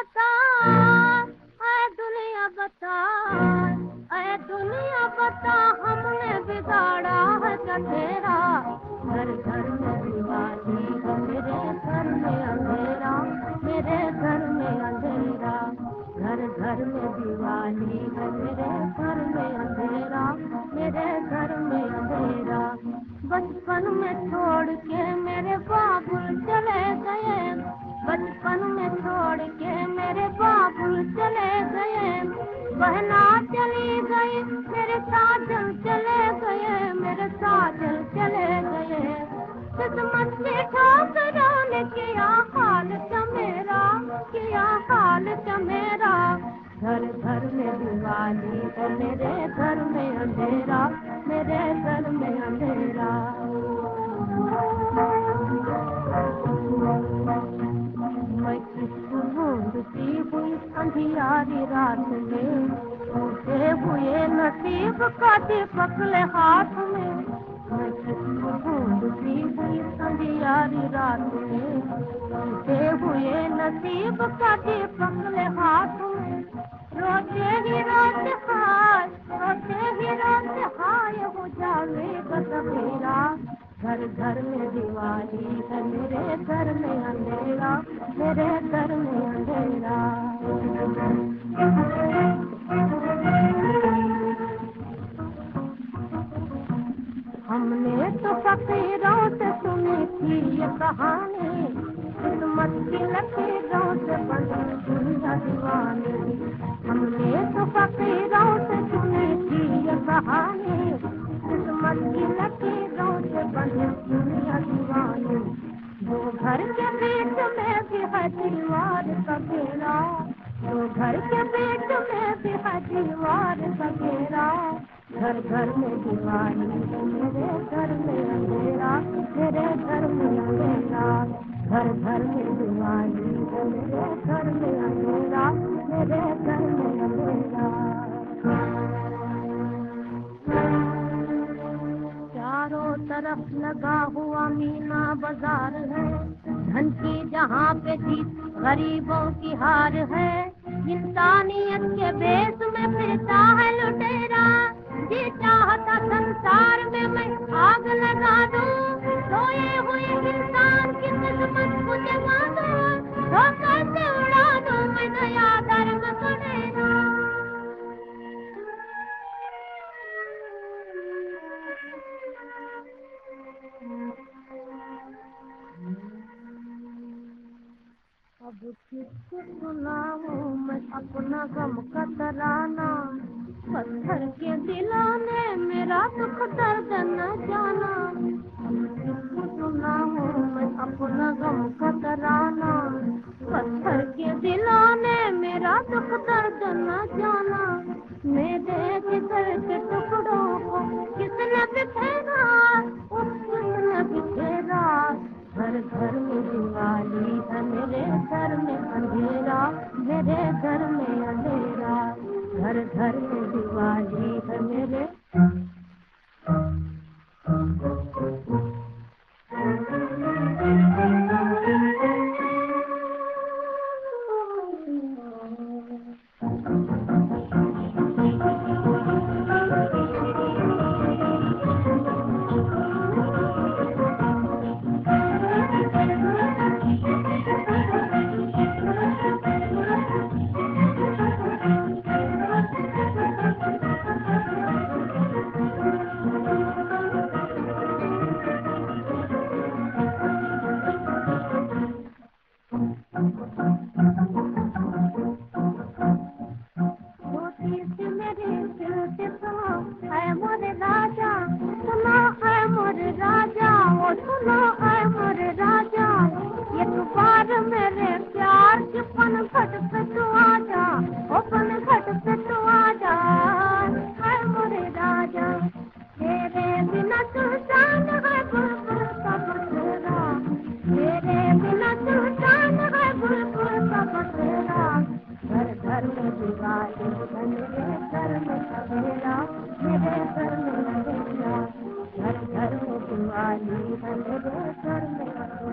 बता, ऐ दुनिया बता, ऐ दुनिया बता, हमने बिगाड़ा है क्या तेरा? घर घर में दिवाली है, मेरे घर में अंधेरा, मेरे घर में अंधेरा। घर घर में दिवाली है, मेरे घर में अंधेरा, मेरे घर में अंधेरा। बचपन में छोड़ के मेरे बाबुल चले गए, बचपन में छोड़ के मेरे बाबुल चले गए। बहना चली गई, मेरे साजन चले गए, मेरे साजन चले गए। किस्मत की ठोकरों ने किया हाल मेरा, किया हाल मेरा। घर घर में दिवाली है, मेरे घर में अंधेरा, मेरे घर में अंधेरा। मैं किसको ढूंढती हुई अंधियारी रात में, टूटे हुए नसीब का दीपक ले हाथ में। मैं किसको ढूंढती हुई अंधियारी रात में, टूटे हुए नसीब का दीपक ले हाथ में। रोते ही रोते हाय, रोते ही रोते हाय हो जाएगा सवेरा। घर घर में दिवाली है, मेरे घर में अंधेरा, मेरे घर में अंधेरा। हमने तो फकीरों से सुनी थी ये कहानी, किस्मत की लकीरों से बनी दुनिया दीवानी। हमने तो फकीरों से सुनी थी ये कहानी, किस्मत की लकीरों से बनी दुनिया दीवानी। वो घर के बीच में भी है दीवार का घेरा, वो घर के बीच में भी है दीवार का घेरा। घर घर में दिवाली है, मेरे घर में अंधेरा, मेरे घर में अंधेरा। घर घर में दिवाली है, मेरे घर में अंधेरा, मेरे घर में अंधेरा। चारों तरफ लगा हुआ मीना बाजार है, धन की जहाँ पे जीत गरीबों की हार है। इंसानियत के बेस में फिरता है लुटेरा, जी चाहता संसार में मैं आग लगा दूं। सोए हुए इंसान की किस्मत को जगा दूं, धोखा से उड़ा दूं मैं नया धर्म सुनेगा। अब किसको सुनाऊं मैं अपना गम का तराना, पत्थर के दिलों ने मेरा दुख दर्द न जाना। अब किसको सुनाऊं मैं अपना गम का तराना, पत्थर के दिलों ने मेरा दुख दर्द न जाना। मेरे जिगर के टुकड़ों को किसने बिखेरा, किसने बिखेरा। घर घर में दिवाली है, मेरे घर में अंधेरा, मेरे घर में अंधेरा। घर घर में दिवाली है मेरे। घर घर में दिवाली है, मेरे घर में